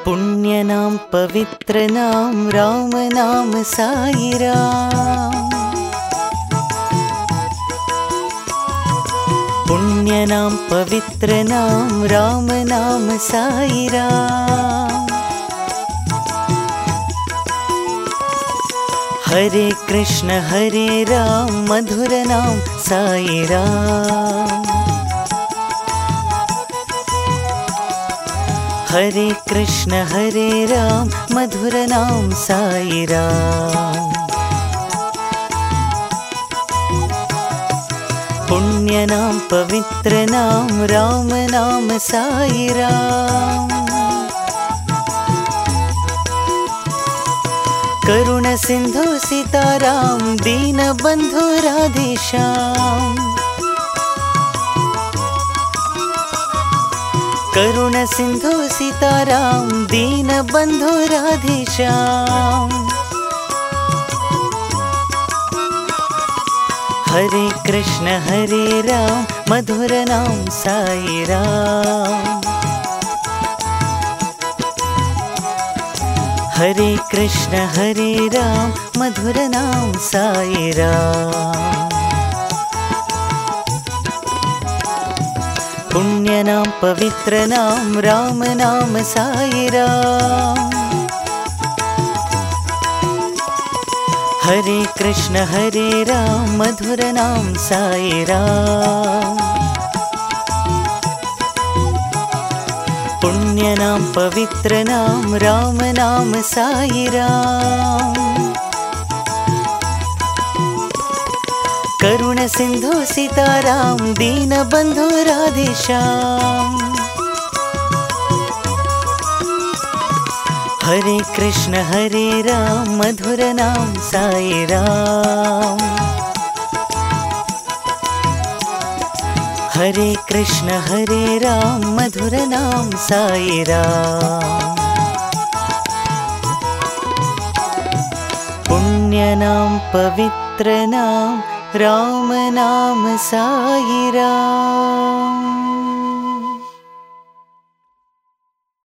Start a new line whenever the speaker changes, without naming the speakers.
पुण्य नाम पवित्र नाम राम नाम साई राम। पुण्य नाम पवित्र नाम राम नाम साई राम। हरे कृष्ण हरे राम मधुर नाम साई राम। हरे कृष्ण हरे राम मधुर नाम साई राम। पुण्य नाम पवित्र नाम राम नाम साई राम। करुण सिंधु सीताराम दीन बंधु राधेश्याम। करुण सिंधु सीताराम दीन बंधु राधेश्याम। हरे कृष्ण हरे राम मधुर नाम साई राम। हरे कृष्ण हरे राम मधुर नाम साई राम। पुण्य नाम पवित्र नाम राम नाम साई राम। हरे कृष्ण हरे राम मधुर नाम साई राम। पुण्य नाम पवित्र नाम राम नाम साई राम। करुण सिंधु सीताराम दीन बंधु राधेश्याम। हरे कृष्ण हरे राम मधुर नाम साई राम। हरे कृष्ण हरे राम मधुर नाम साई राम। पुण्य नाम पवित्र नाम राम नाम साई राम।